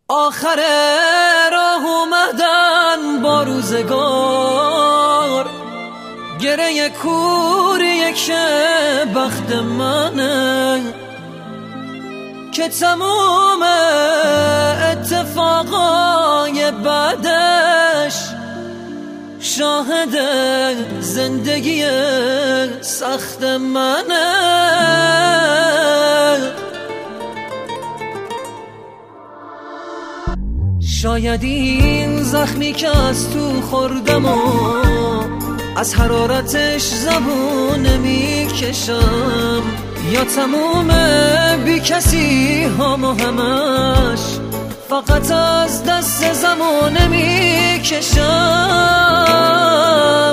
آخر راه اومدن با روزگار، گره کوریه که بخت منه که تموم اتفاقای بعدش شاهد زندگی سخت منه. شاید این زخمی که از تو خوردم و از حرارتش زبون نمیکشم، یا تموم بی کسی هم و همش فقط از دست زمان نمیکشم.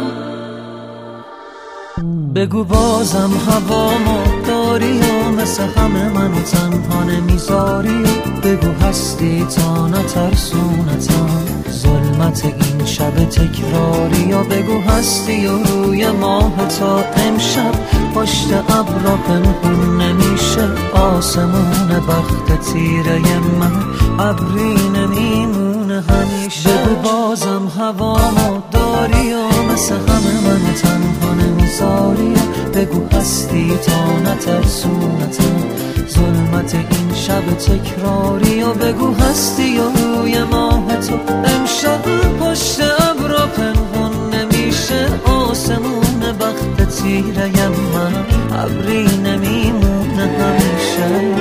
بگو بازم هوامو داری و مثل همه منو تنها نمیذاری، بگو هستی تا نترسونتم ظلمت این شب تکراری، یا بگو هستی و روی ماه تا امشب پشت ابرا پنهون نمیشه آسمون بخت تیره من ابری نمیمونه همیشه. بگو بازم هوامو داری و مثل همه منو تنها نمیذاری، بگو هستی تا نترسونتم ظلمت این شب تکراری، و بگو هستی و روی ماه تو امشب پشت ابرا پنهون نمیشه آسمون بخت تیره من ابری نمیمونه همیشه.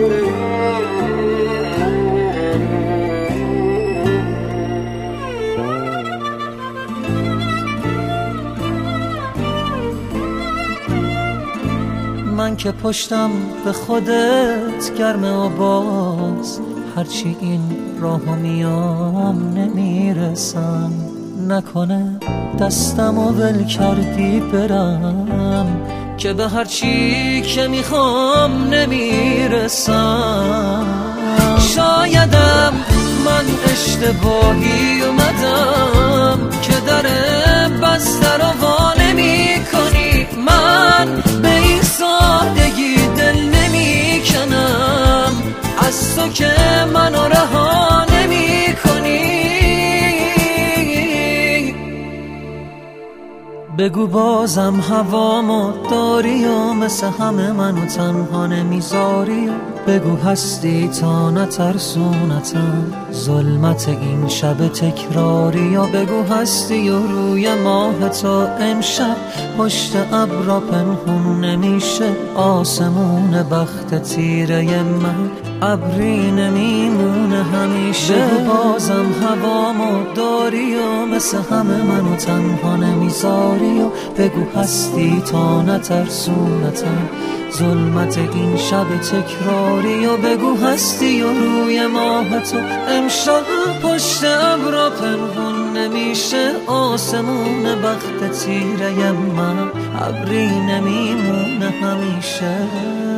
من که پشتم به خودت گرمه و باز هرچی این راهو میام نمیرسم، نکنه دستم و ول کردی برم که به هرچی که میخوام نمیرسم. شایدم من اشتباهی اومدم که در بسته رو وا نمی کنی، من به این سادگی دل نمی کنم از تو که منو رها نمی کنی. بگو بازم هوامو داری و مثل همه منو تنها نمیذاری، بگو هستی تا نترسونتم ظلمت این شب تکراری، یا بگو هستی و روی ماه تا امشب پشت ابرا پنهون نمیشه آسمون بخت تیره من ابری نمیمونه همیشه. بگو بازم هوامو داری و مثل همه منو تنها نمیذاری، و بگو هستی تا نترسونتم ظلمت این شب تکراری، و بگو هستی و روی ماه تو امشب پشت ابرا پنهون نمیشه آسمون بخت تیره من ابری نمیمونه همیشه.